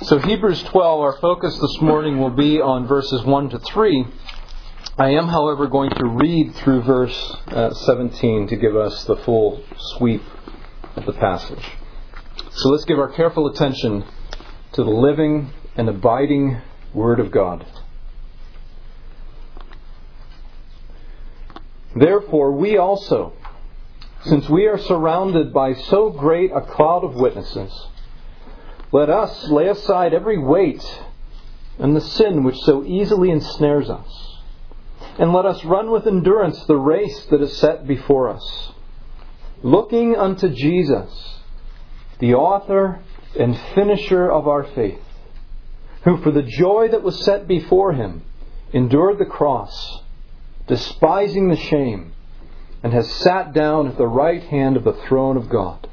So Hebrews 12, our focus this morning will be on verses 1 to 3. I am, however, going to read through verse 17 to give us the full sweep of the passage. So let's give our careful attention to the living and abiding Word of God. Therefore, we also, since we are surrounded by so great a cloud of witnesses, let us lay aside every weight and the sin which so easily ensnares us, and let us run with endurance the race that is set before us, looking unto Jesus, the author and finisher of our faith, who for the joy that was set before him endured the cross, despising the shame, and has sat down at the right hand of the throne of God.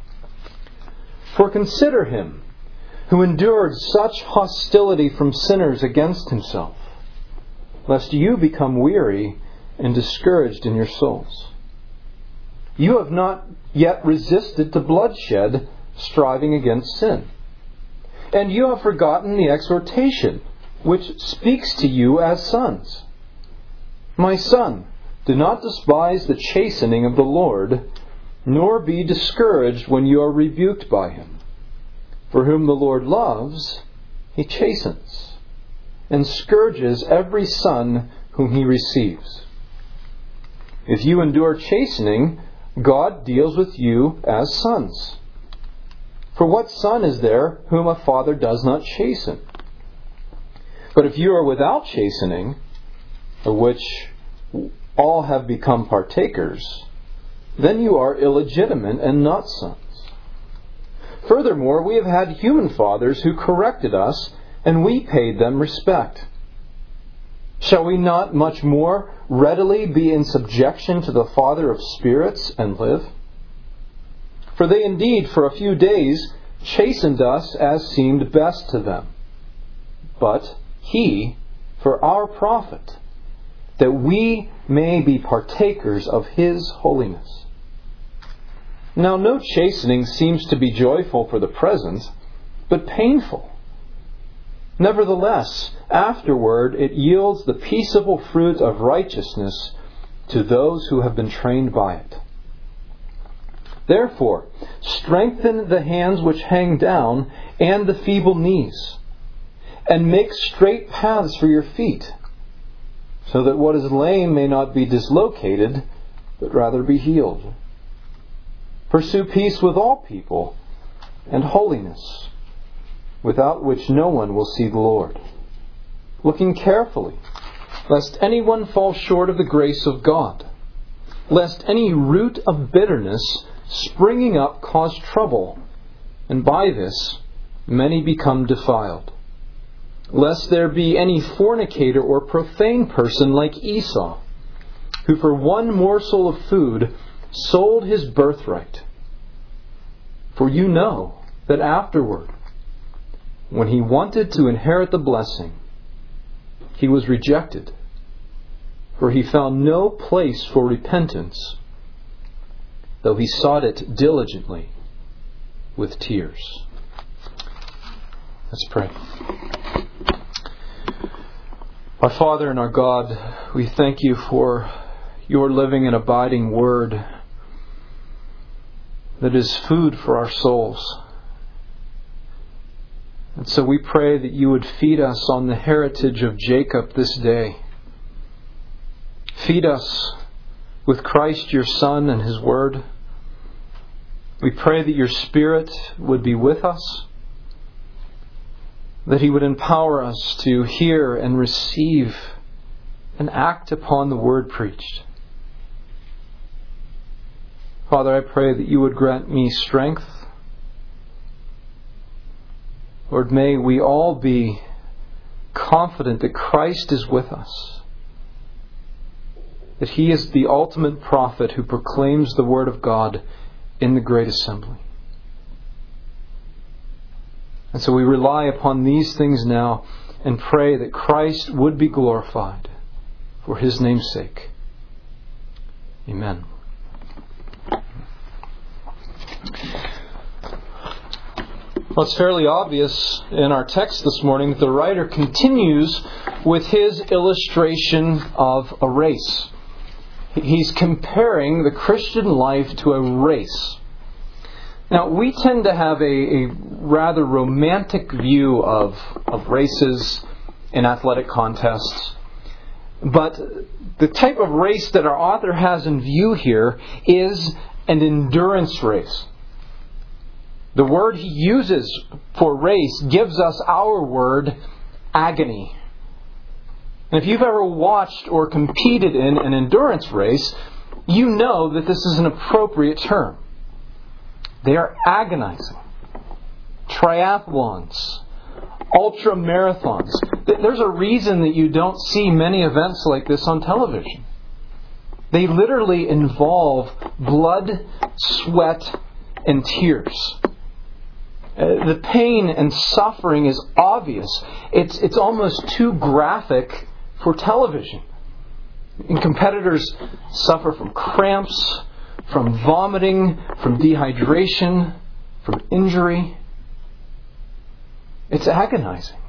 For consider him who endured such hostility from sinners against himself, lest you become weary and discouraged in your souls. You have not yet resisted to bloodshed, striving against sin. And you have forgotten the exhortation, which speaks to you as sons. My son, do not despise the chastening of the Lord, nor be discouraged when you are rebuked by him. For whom the Lord loves, he chastens, and scourges every son whom he receives. If you endure chastening, God deals with you as sons. For what son is there whom a father does not chasten? But if you are without chastening, of which all have become partakers, then you are illegitimate and not sons. Furthermore, we have had human fathers who corrected us, and we paid them respect. Shall we not much more readily be in subjection to the Father of spirits and live? For they indeed for a few days chastened us as seemed best to them, but he for our profit, that we may be partakers of his holiness. Now no chastening seems to be joyful for the present, but painful. Nevertheless, afterward it yields the peaceable fruit of righteousness to those who have been trained by it. Therefore, strengthen the hands which hang down and the feeble knees, and make straight paths for your feet, so that what is lame may not be dislocated, but rather be healed. Pursue peace with all people, and holiness, without which no one will see the Lord. Looking carefully, lest anyone fall short of the grace of God, lest any root of bitterness springing up cause trouble, and by this many become defiled. Lest there be any fornicator or profane person like Esau, who for one morsel of food sold his birthright. For you know that afterward, when he wanted to inherit the blessing, he was rejected, for he found no place for repentance, though he sought it diligently with tears. Let's pray. Our Father and our God, we thank you for your living and abiding Word that is food for our souls. And so we pray that you would feed us on the heritage of Jacob this day. Feed us with Christ your Son and his Word. We pray that your Spirit would be with us, that he would empower us to hear and receive and act upon the word preached. Father, I pray that you would grant me strength. Lord, may we all be confident that Christ is with us, that he is the ultimate prophet who proclaims the word of God in the great assembly. And so we rely upon these things now and pray that Christ would be glorified for his name's sake. Amen. Well, it's fairly obvious in our text this morning that the writer continues with his illustration of a race. He's comparing the Christian life to a race. Now, we tend to have a rather romantic view of races in athletic contests. But the type of race that our author has in view here is an endurance race. The word he uses for race gives us our word, agony. And if you've ever watched or competed in an endurance race, you know that this is an appropriate term. They are agonizing. Triathlons, ultra marathons. There's a reason that you don't see many events like this on television. They literally involve blood, sweat, and tears. The pain and suffering is obvious. It's almost too graphic for television. And competitors suffer from cramps, from vomiting, from dehydration, from injury. It's agonizing.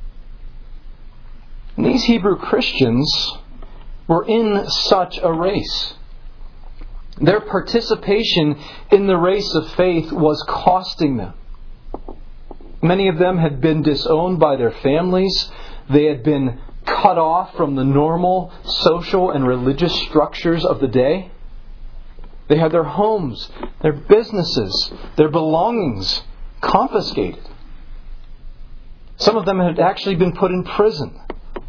And these Hebrew Christians were in such a race. Their participation in the race of faith was costing them. Many of them had been disowned by their families. They had been cut off from the normal social and religious structures of the day. They had their homes, their businesses, their belongings confiscated. Some of them had actually been put in prison.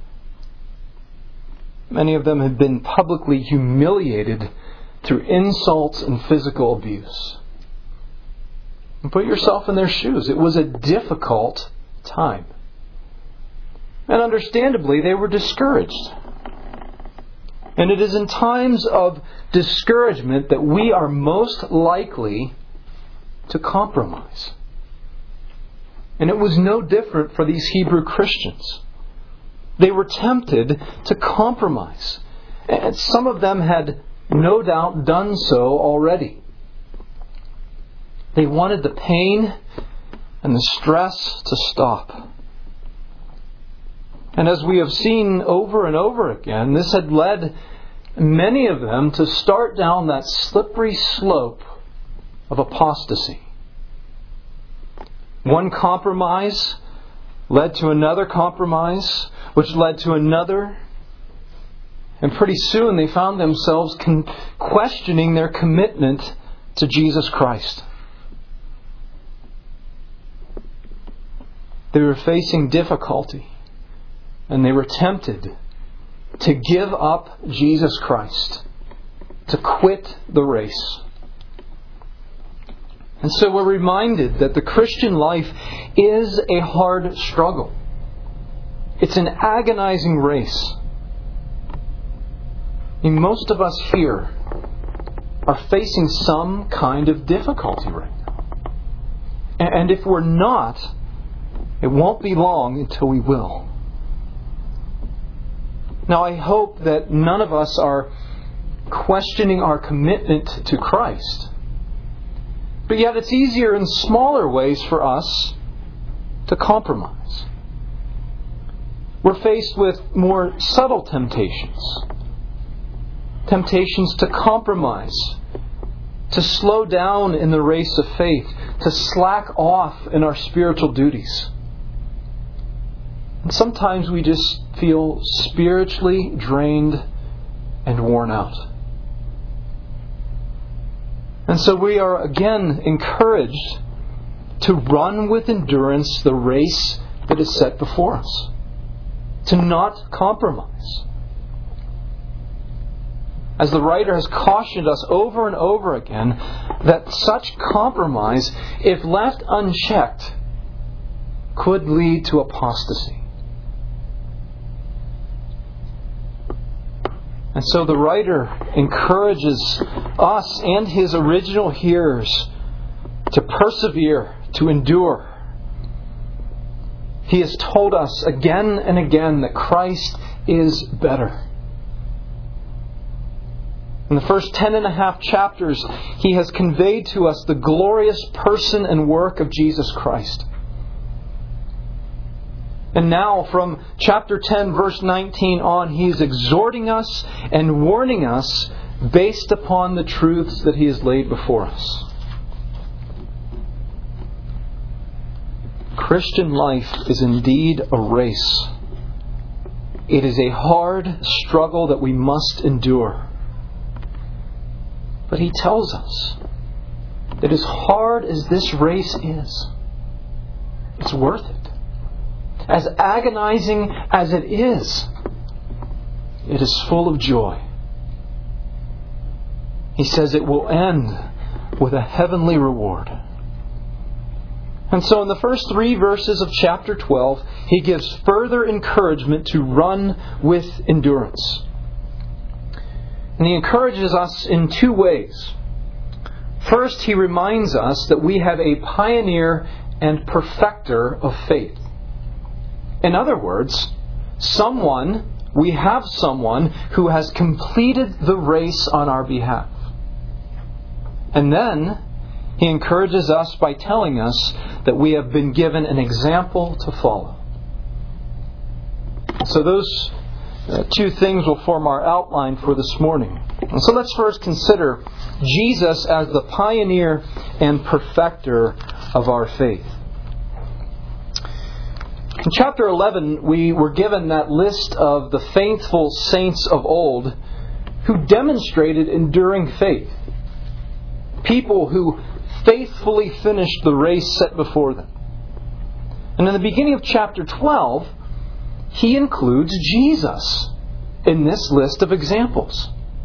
Many of them had been publicly humiliated through insults and physical abuse. And put yourself in their shoes. It was a difficult time. And understandably, they were discouraged. And it is in times of discouragement that we are most likely to compromise. And it was no different for these Hebrew Christians. They were tempted to compromise. And some of them had no doubt done so already. They wanted the pain and the stress to stop. And as we have seen over and over again, this had led many of them to start down that slippery slope of apostasy. One compromise led to another compromise, which led to another. And pretty soon they found themselves questioning their commitment to Jesus Christ. They were facing difficulty, and they were tempted to give up Jesus Christ, to quit the race. And so we're reminded that the Christian life is a hard struggle. It's an agonizing race. And most of us here are facing some kind of difficulty right now. And if we're not, it won't be long until we will. Now, I hope that none of us are questioning our commitment to Christ. But yet it's easier in smaller ways for us to compromise. We're faced with more subtle temptations. Temptations to compromise, to slow down in the race of faith, to slack off in our spiritual duties. And sometimes we just feel spiritually drained and worn out. And so we are again encouraged to run with endurance the race that is set before us. To not compromise. As the writer has cautioned us over and over again, that such compromise, if left unchecked, could lead to apostasy. And so the writer encourages us and his original hearers to persevere, to endure. He has told us again and again that Christ is better. In the first 10.5 chapters, he has conveyed to us the glorious person and work of Jesus Christ. And now, from chapter 10, verse 19 on, he is exhorting us and warning us based upon the truths that he has laid before us. Christian life is indeed a race. It is a hard struggle that we must endure. But he tells us that as hard as this race is, it's worth it. As agonizing as it is full of joy. He says it will end with a heavenly reward. And so in the first 3 verses of chapter 12, he gives further encouragement to run with endurance. And he encourages us in 2 ways. First, he reminds us that we have a pioneer and perfecter of faith. In other words, we have someone who has completed the race on our behalf. And then he encourages us by telling us that we have been given an example to follow. So those 2 things will form our outline for this morning. And so let's first consider Jesus as the pioneer and perfecter of our faith. In chapter 11, we were given that list of the faithful saints of old who demonstrated enduring faith. People who faithfully finished the race set before them. And in the beginning of chapter 12, he includes Jesus in this list of examples.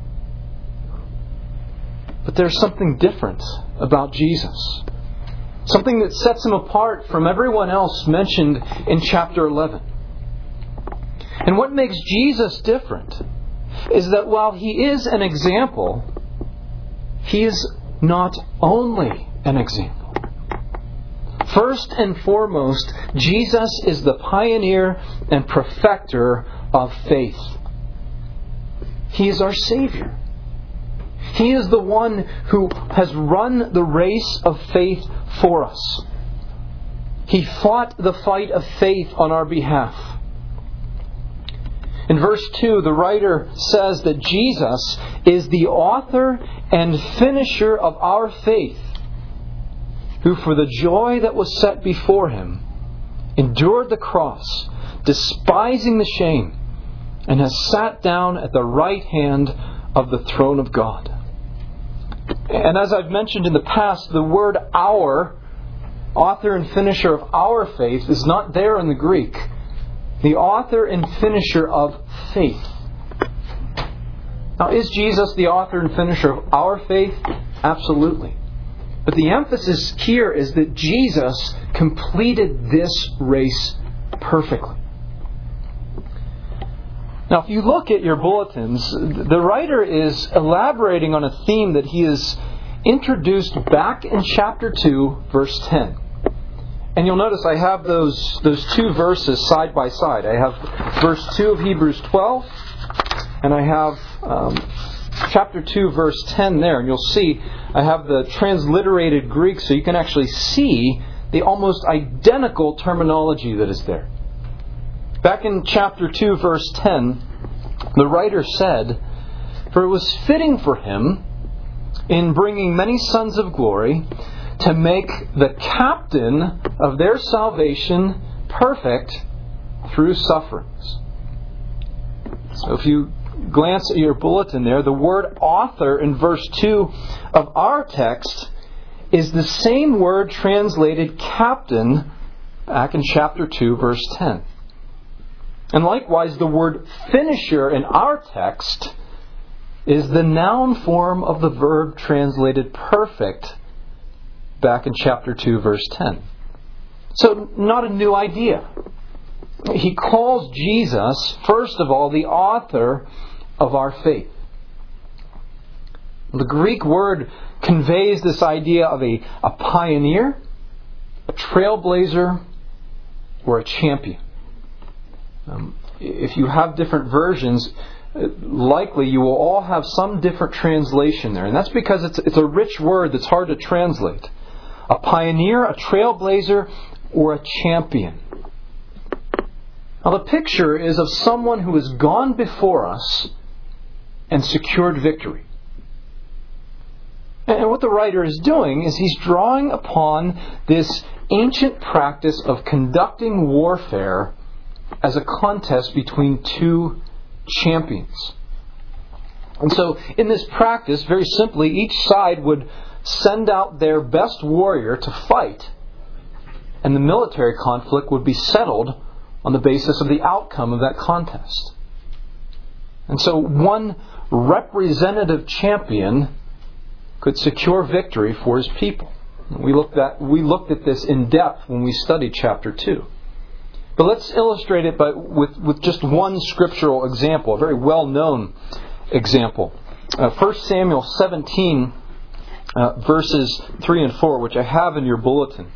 But there's something different about Jesus. Something that sets him apart from everyone else mentioned in chapter 11. And what makes Jesus different is that while he is an example, he is not only an example. First and foremost, Jesus is the pioneer and perfecter of faith. He is our Savior. He is the one who has run the race of faith for us. He fought the fight of faith on our behalf. In verse 2, the writer says that Jesus is the author and finisher of our faith, who for the joy that was set before him endured the cross, despising the shame, and has sat down at the right hand of the throne of God. And as I've mentioned in the past, the word "our," author and finisher of our faith, is not there in the Greek. The author and finisher of faith. Now, is Jesus the author and finisher of our faith? Absolutely. But the emphasis here is that Jesus completed this race perfectly. Now, if you look at your bulletins, the writer is elaborating on a theme that he has introduced back in chapter 2, verse 10. And you'll notice I have those 2 verses side by side. I have verse 2 of Hebrews 12, and I have chapter 2, verse 10 there. And you'll see I have the transliterated Greek, so you can actually see the almost identical terminology that is there. Back in chapter 2, verse 10, the writer said, "For it was fitting for him, in bringing many sons of glory, to make the captain of their salvation perfect through sufferings." So if you glance at your bulletin there, the word author in verse 2 of our text is the same word translated captain back in chapter 2, verse 10. And likewise, the word finisher in our text is the noun form of the verb translated perfect back in chapter 2, verse 10. So, not a new idea. He calls Jesus, first of all, the author of our faith. The Greek word conveys this idea of a pioneer, a trailblazer, or a champion. If you have different versions, likely you will all have some different translation there. And that's because it's a rich word that's hard to translate. A pioneer, a trailblazer, or a champion. Now the picture is of someone who has gone before us and secured victory. And what the writer is doing is he's drawing upon this ancient practice of conducting warfare as a contest between two champions. And so in this practice, very simply, each side would send out their best warrior to fight, and the military conflict would be settled on the basis of the outcome of that contest. And so one representative champion could secure victory for his people. We looked at this in depth when we studied chapter 2. But let's illustrate it with just one scriptural example, a very well-known example. 1 Samuel 17, verses 3 and 4, which I have in your bulletin.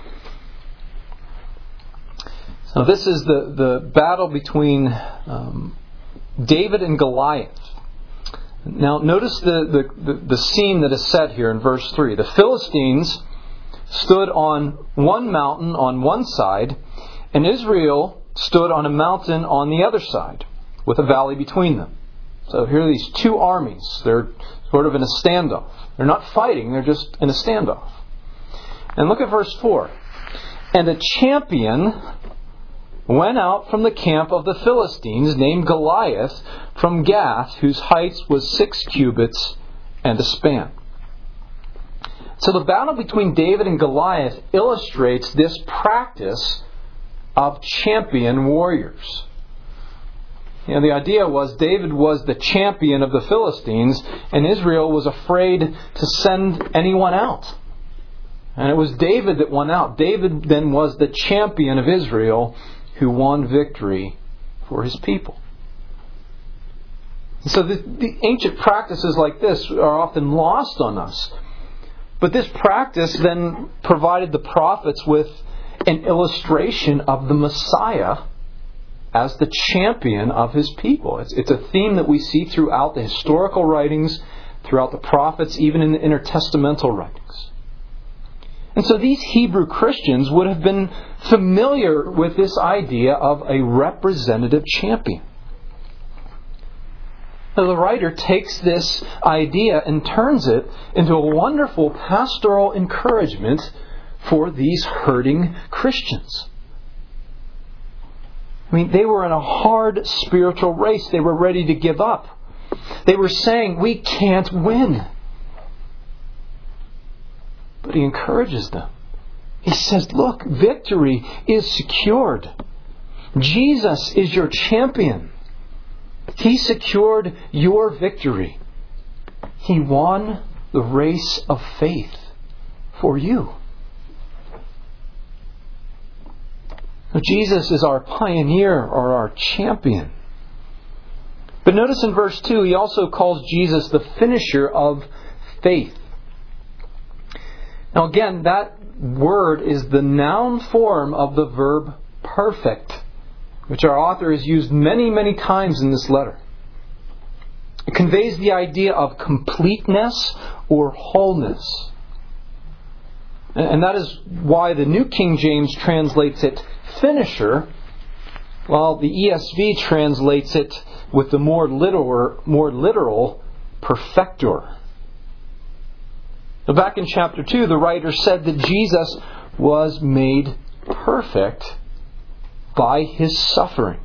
Now this is the battle between David and Goliath. Now notice the scene that is set here in verse 3. The Philistines stood on one mountain on one side, and Israel stood on a mountain on the other side, with a valley between them. So here are these two armies. They're sort of in a standoff. They're not fighting, they're just in a standoff. And look at verse 4. And a champion went out from the camp of the Philistines, named Goliath, from Gath, whose height was 6 cubits and a span. So the battle between David and Goliath illustrates this practice of champion warriors. The idea was David was the champion of the Philistines, and Israel was afraid to send anyone out. And it was David that won out. David then was the champion of Israel, who won victory for his people. So the ancient practices like this are often lost on us. But this practice then provided the prophets with an illustration of the Messiah as the champion of his people. It's a theme that we see throughout the historical writings, throughout the prophets, even in the intertestamental writings. And so these Hebrew Christians would have been familiar with this idea of a representative champion. Now the writer takes this idea and turns it into a wonderful pastoral encouragement for these hurting Christians. They were in a hard spiritual race. They were ready to give up. They were saying, we can't win. But he encourages them. He says, look, victory is secured. Jesus is your champion. He secured your victory. He won the race of faith for you. Now, Jesus is our pioneer or our champion. But notice in verse 2, he also calls Jesus the finisher of faith. Now again, that word is the noun form of the verb perfect, which our author has used many, many times in this letter. It conveys the idea of completeness or wholeness. And that is why the New King James translates it finisher, while the ESV translates it with the more literal perfecter. Now back in chapter 2, the writer said that Jesus was made perfect by his suffering.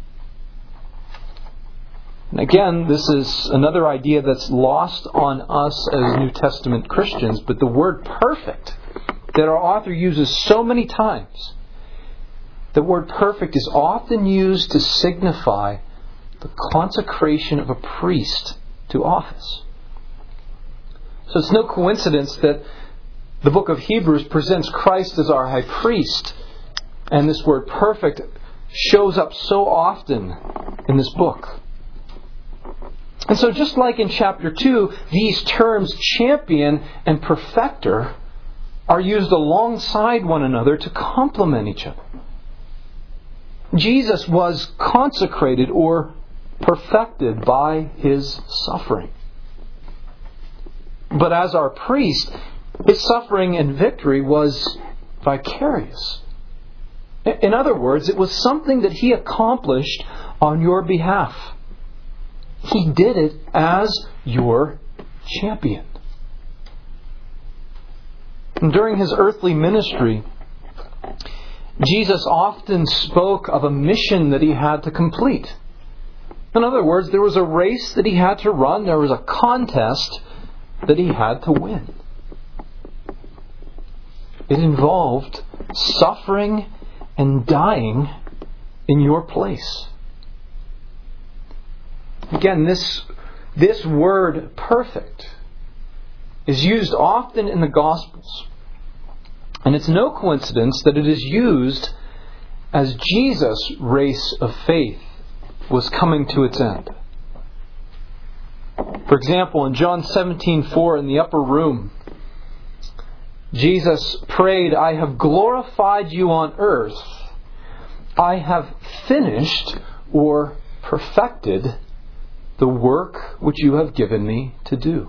And again, this is another idea that's lost on us as New Testament Christians, but the word perfect that our author uses so many times, the word perfect is often used to signify the consecration of a priest to office. So it's no coincidence that the book of Hebrews presents Christ as our high priest, and this word perfect shows up so often in this book. And so just like in chapter 2, these terms champion and perfecter are used alongside one another to complement each other. Jesus was consecrated or perfected by His suffering. But as our priest, His suffering and victory was vicarious. In other words, it was something that He accomplished on your behalf. He did it as your champion. And during His earthly ministry, Jesus often spoke of a mission that He had to complete. In other words, there was a race that He had to run, there was a contest that He had to win. It involved suffering and dying in your place. Again, this word perfect is used often in the Gospels. And it's no coincidence that it is used as Jesus' race of faith was coming to its end. For example, in John 17:4 in the upper room, Jesus prayed, "I have glorified you on earth. I have finished," or perfected, "the work which you have given me to do."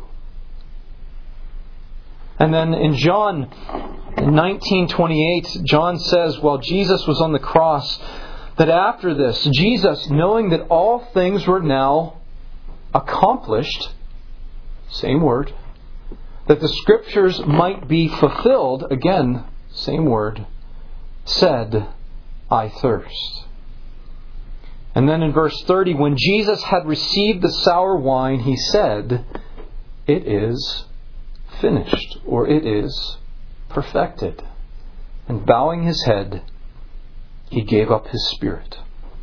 And then in John 19:28, John says, while Jesus was on the cross, that after this, Jesus, knowing that all things were now accomplished, same word, that the Scriptures might be fulfilled, again, same word, said, "I thirst." And then in verse 30, when Jesus had received the sour wine, He said, "It is finished," or "it is perfected." And bowing His head, He gave up His spirit.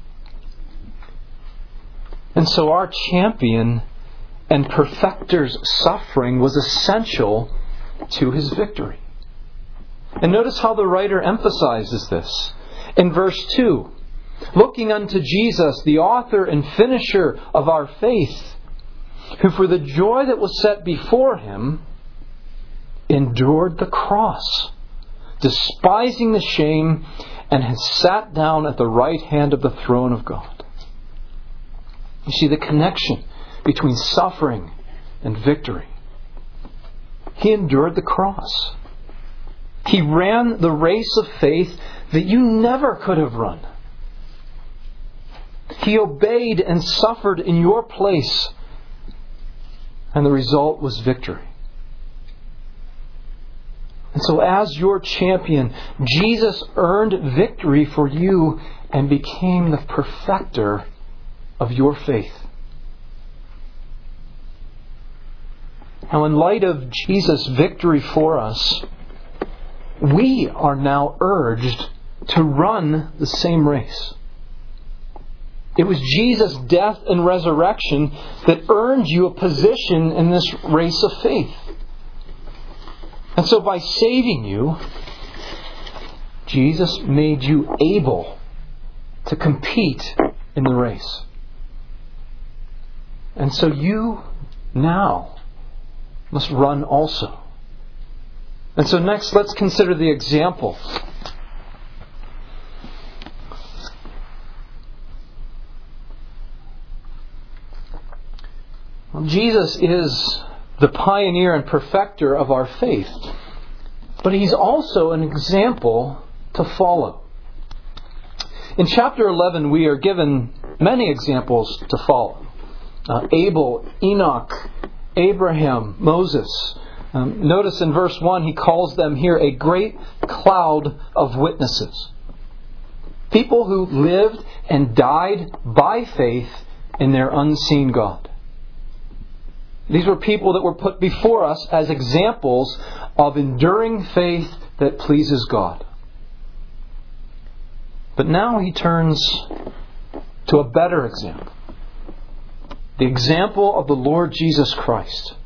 And so our champion and perfecter's suffering was essential to His victory. And notice how the writer emphasizes this. In verse 2, looking unto Jesus, the author and finisher of our faith, who for the joy that was set before Him endured the cross, despising the shame, and has sat down at the right hand of the throne of God. You see the connection between suffering and victory. He endured the cross. He ran the race of faith that you never could have run. He obeyed and suffered in your place, and the result was victory. And so as your champion, Jesus earned victory for you and became the perfecter of your faith. Now, in light of Jesus' victory for us, we are now urged to run the same race. It was Jesus' death and resurrection that earned you a position in this race of faith. And so by saving you, Jesus made you able to compete in the race. And so you now must run also. And so next, let's consider the example. Well, Jesus is the pioneer and perfecter of our faith, but He's also an example to follow. In chapter 11, we are given many examples to follow. Abel, Enoch, Abraham, Moses. Notice in verse 1, he calls them here a great cloud of witnesses. People who lived and died by faith in their unseen God. These were people that were put before us as examples of enduring faith that pleases God. But now he turns to a better example. The example of the Lord Jesus Christ.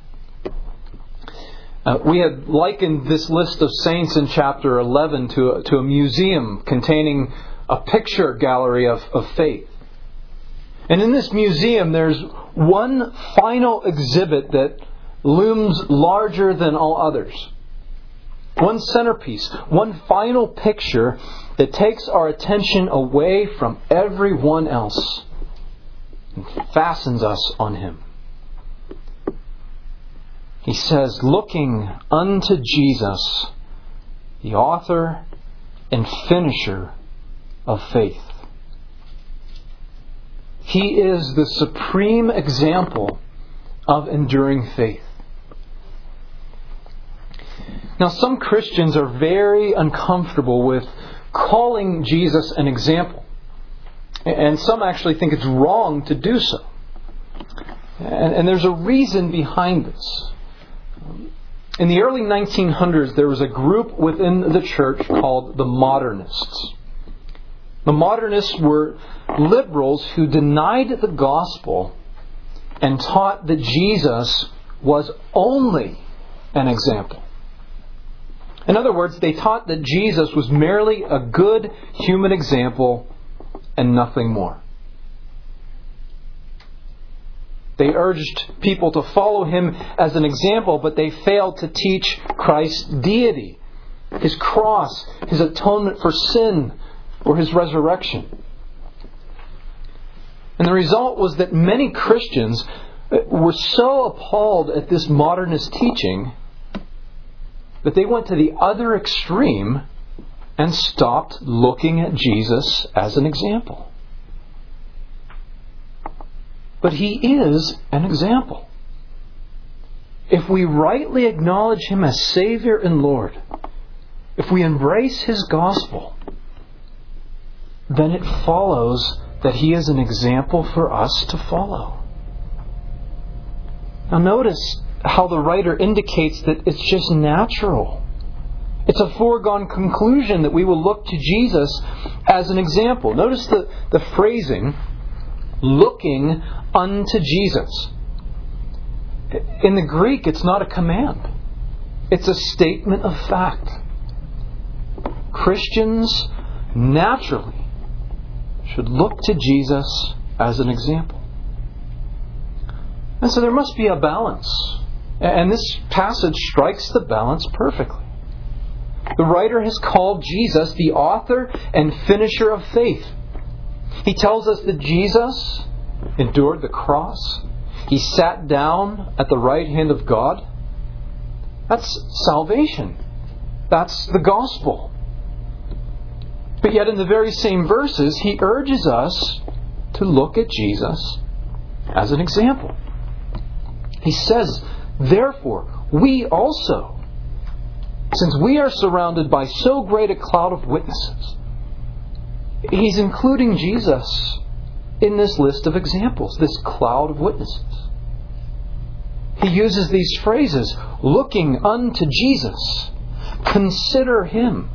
We had likened this list of saints in chapter 11 to a museum containing a picture gallery of faith. And in this museum there's one final exhibit that looms larger than all others. One centerpiece, one final picture that takes our attention away from everyone else. and fastens us on Him. He says, looking unto Jesus, the author and finisher of faith. He is the supreme example of enduring faith. Now, some Christians are very uncomfortable with calling Jesus an example. And some actually think it's wrong to do so. And there's a reason behind this. In the early 1900s, there was a group within the church called the Modernists. The Modernists were liberals who denied the gospel and taught that Jesus was only an example. In other words, they taught that Jesus was merely a good human example and nothing more. They urged people to follow Him as an example, but they failed to teach Christ's deity, His cross, His atonement for sin, or His resurrection. And the result was that many Christians were so appalled at this modernist teaching that they went to the other extreme and stopped looking at Jesus as an example. But He is an example. If we rightly acknowledge Him as Savior and Lord, if we embrace His gospel, then it follows that He is an example for us to follow. Now notice how the writer indicates that it's just natural. It's a foregone conclusion that we will look to Jesus as an example. Notice the phrasing, looking unto Jesus. In the Greek, it's not a command. It's a statement of fact. Christians naturally should look to Jesus as an example. And so there must be a balance. And this passage strikes the balance perfectly. The writer has called Jesus the author and finisher of faith. He tells us that Jesus endured the cross. He sat down at the right hand of God. That's salvation. That's the gospel. But yet in the very same verses, he urges us to look at Jesus as an example. He says, therefore, we also, since we are surrounded by so great a cloud of witnesses, he's including Jesus in this list of examples, this cloud of witnesses. He uses these phrases, looking unto Jesus, consider Him.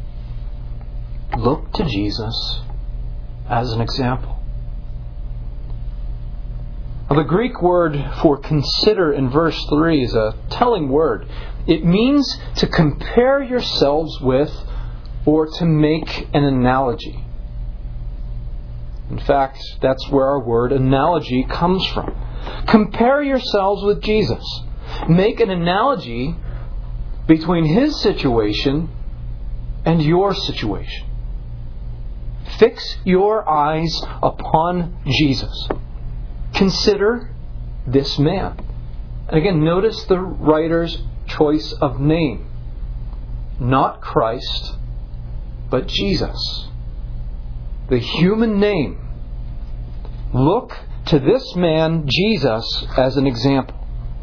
Look to Jesus as an example. Now, the Greek word for consider in verse 3 is a telling word. It means to compare yourselves with or to make an analogy. In fact, that's where our word analogy comes from. Compare yourselves with Jesus. Make an analogy between His situation and your situation. Fix your eyes upon Jesus. Consider this man. And again, notice the writer's choice of name. Not Christ, but Jesus. The human name. Look to this man, Jesus, as an example.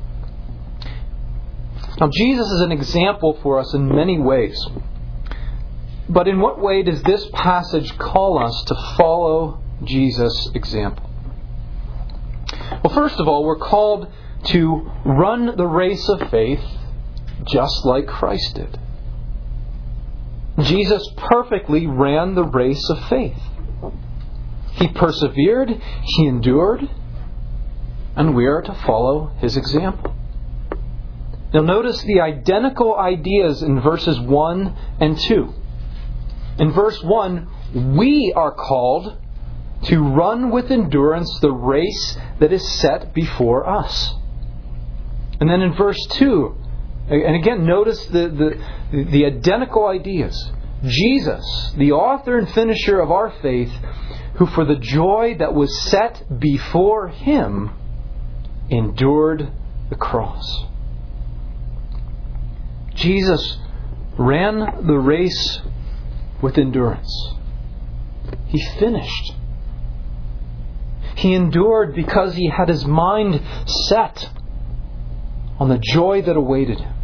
Now, Jesus is an example for us in many ways. But in what way does this passage call us to follow Jesus' example? Well, first of all, we're called to run the race of faith just like Christ did. Jesus perfectly ran the race of faith. He persevered, He endured, and we are to follow His example. Now notice the identical ideas in verses 1 and 2. In verse 1, we are called to run with endurance the race that is set before us. And then in verse 2, and again notice the identical ideas. Jesus, the author and finisher of our faith, who for the joy that was set before Him endured the cross. Jesus ran the race with endurance. He finished. He endured because He had His mind set on the joy that awaited Him.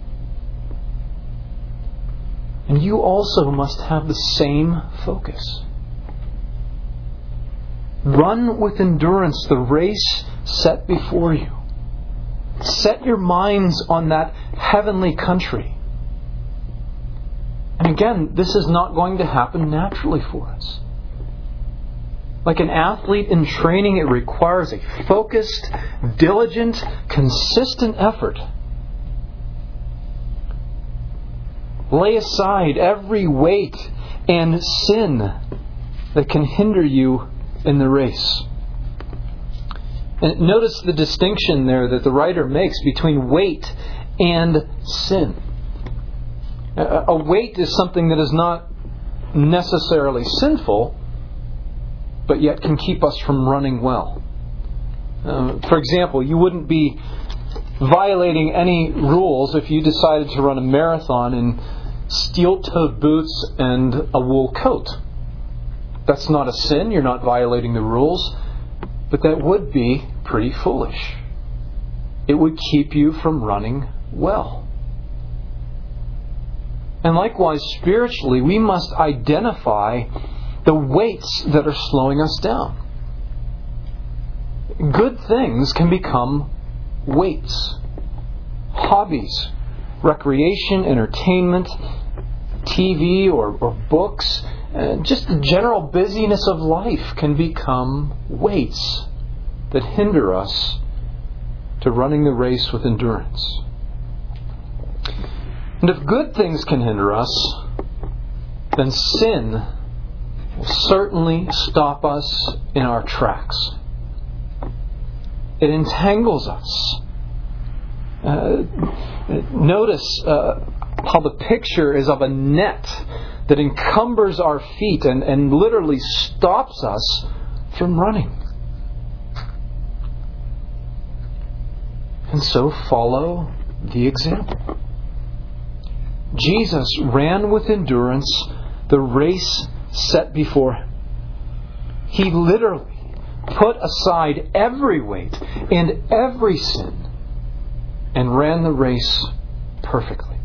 And you also must have the same focus. Run with endurance the race set before you. Set your minds on that heavenly country. And again, this is not going to happen naturally for us. Like an athlete in training, it requires a focused, diligent, consistent effort. Lay aside every weight and sin that can hinder you in the race. And notice the distinction there that the writer makes between weight and sin. A weight is something that is not necessarily sinful, but yet can keep us from running well. For example, you wouldn't be violating any rules if you decided to run a marathon in steel-toed boots and a wool coat. That's not a sin, you're not violating the rules, but that would be pretty foolish. It would keep you from running well. And likewise, spiritually, we must identify the weights that are slowing us down. Good things can become weights. Hobbies, recreation, entertainment, TV or books, just the general busyness of life can become weights that hinder us to running the race with endurance. And if good things can hinder us, then sin will certainly stop us in our tracks. It entangles us. Notice how the picture is of a net that encumbers our feet and literally stops us from running. And so follow the example. Jesus ran with endurance the race set before Him. He literally put aside every weight and every sin and ran the race perfectly.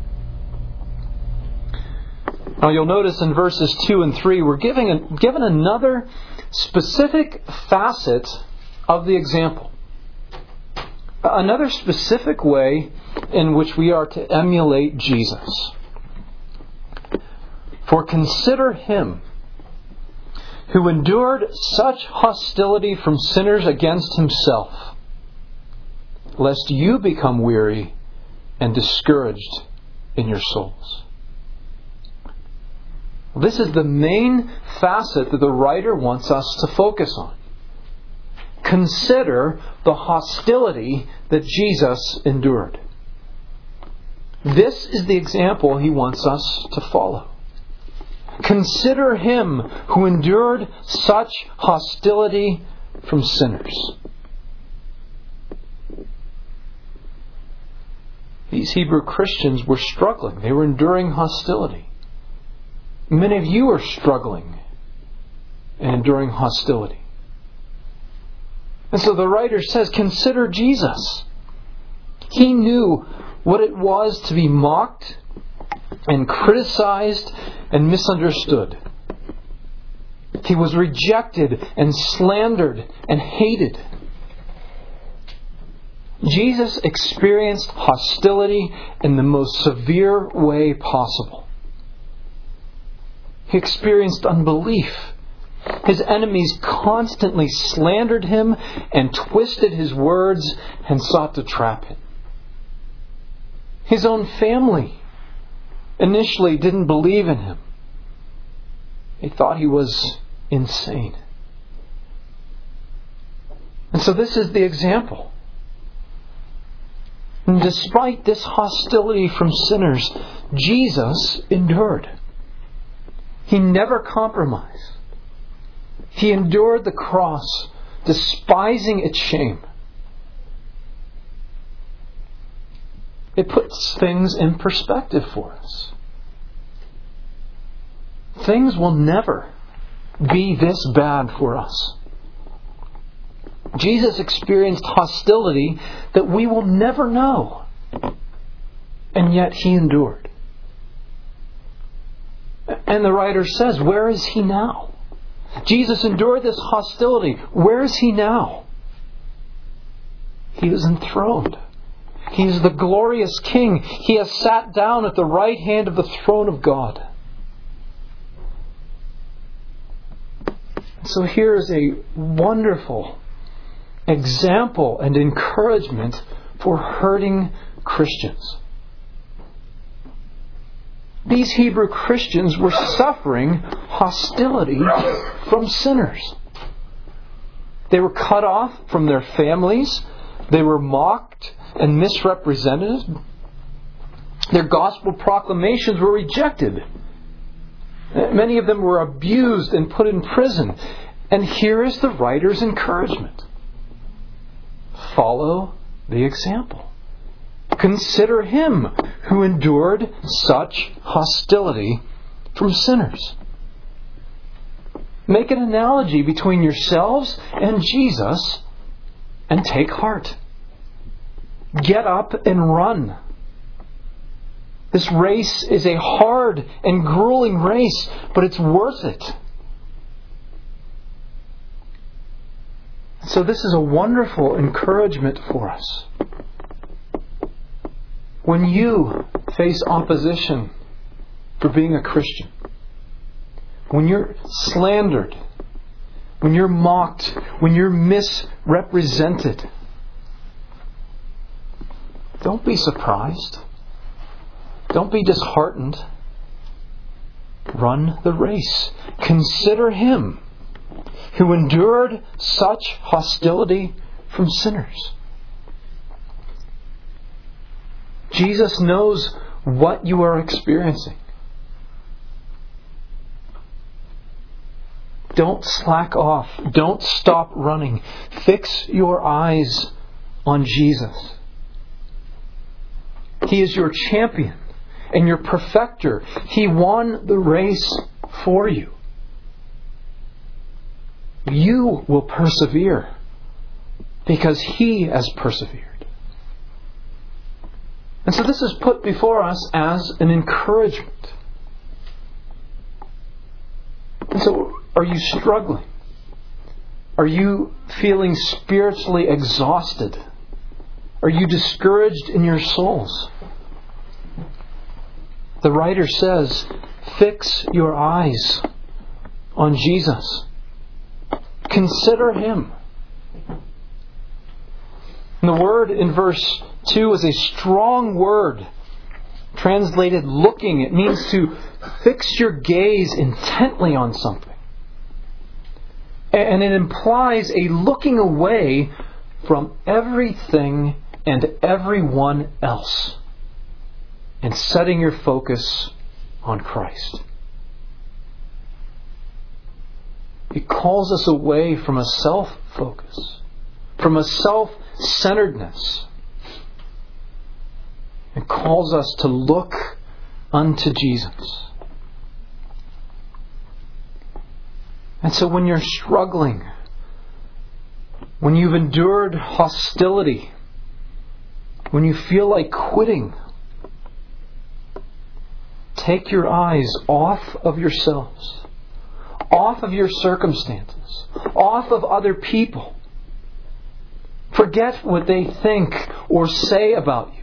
Now you'll notice in verses 2 and 3 we're given another specific facet of the example. Another specific way in which we are to emulate Jesus. For consider Him who endured such hostility from sinners against Himself, lest you become weary and discouraged in your souls. This is the main facet that the writer wants us to focus on. Consider the hostility that Jesus endured. This is the example He wants us to follow. Consider Him who endured such hostility from sinners. These Hebrew Christians were struggling. They were enduring hostility. Many of you are struggling and enduring hostility. And so the writer says, consider Jesus. He knew what it was to be mocked and criticized and misunderstood. He was rejected and slandered and hated. Jesus experienced hostility in the most severe way possible. He experienced unbelief. His enemies constantly slandered Him and twisted His words and sought to trap Him. His own family initially didn't believe in Him. They thought He was insane. And so this is the example. And despite this hostility from sinners, Jesus endured. He never compromised. He endured the cross, despising its shame. It puts things in perspective for us. Things will never be this bad for us. Jesus experienced hostility that we will never know, and yet He endured. And the writer says, where is He now? Jesus endured this hostility. Where is He now? He is enthroned. He is the glorious King. He has sat down at the right hand of the throne of God. So here is a wonderful example and encouragement for hurting Christians. These Hebrew Christians were suffering hostility from sinners. They were cut off from their families. They were mocked and misrepresented. Their gospel proclamations were rejected. Many of them were abused and put in prison. And here is the writer's encouragement. Follow the example. Consider Him who endured such hostility from sinners. Make an analogy between yourselves and Jesus and take heart. Get up and run. This race is a hard and grueling race, but it's worth it. So this is a wonderful encouragement for us. When you face opposition for being a Christian, when you're slandered, when you're mocked, when you're misrepresented, don't be surprised. Don't be disheartened. Run the race. Consider Him who endured such hostility from sinners. Jesus knows what you are experiencing. Don't slack off. Don't stop running. Fix your eyes on Jesus. He is your champion and your perfecter. He won the race for you. You will persevere because He has persevered. And so this is put before us as an encouragement. And so, are you struggling? Are you feeling spiritually exhausted? Are you discouraged in your souls? The writer says, fix your eyes on Jesus. Consider Him. And the word in verse 2 is a strong word. Translated looking, it means to fix your gaze intently on something. And it implies a looking away from everything and everyone else and setting your focus on Christ. It calls us away from a self-focus, from a self-centeredness. It calls us to look unto Jesus. And so when you're struggling, when you've endured hostility, when you feel like quitting, take your eyes off of yourselves, off of your circumstances, off of other people. Forget what they think or say about you.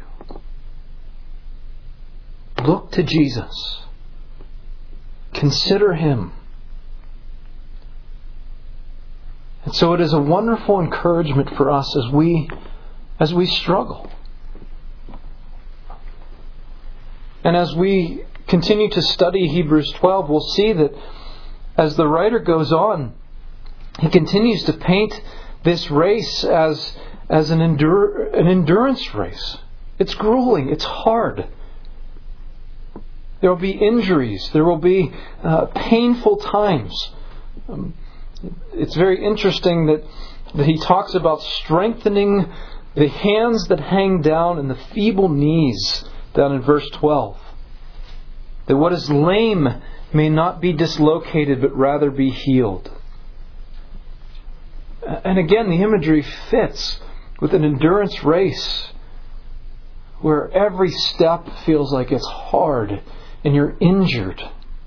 Look to Jesus. Consider Him. And so it is a wonderful encouragement for us as we struggle. And as we continue to study Hebrews 12, we'll see that as the writer goes on, he continues to paint this race as an endurance race. It's grueling. It's hard. There will be injuries. There will be painful times. It's very interesting that he talks about strengthening the hands that hang down and the feeble knees down in verse 12. That what is lame may not be dislocated but rather be healed. And again, the imagery fits with an endurance race where every step feels like it's hard and you're injured.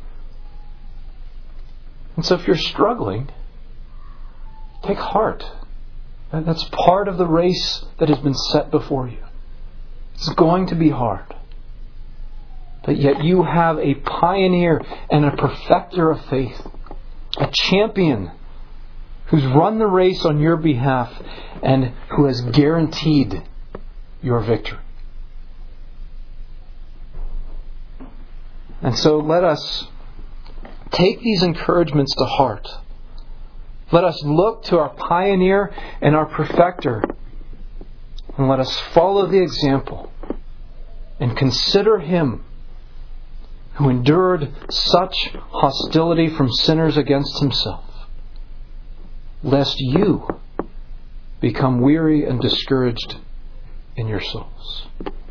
And so if you're struggling, take heart. That's part of the race that has been set before you. It's going to be hard. But yet you have a pioneer and a perfecter of faith. A champion who's run the race on your behalf and who has guaranteed your victory. And so let us take these encouragements to heart. Let us look to our pioneer and our perfecter, and let us follow the example and consider Him who endured such hostility from sinners against Himself, lest you become weary and discouraged in your souls.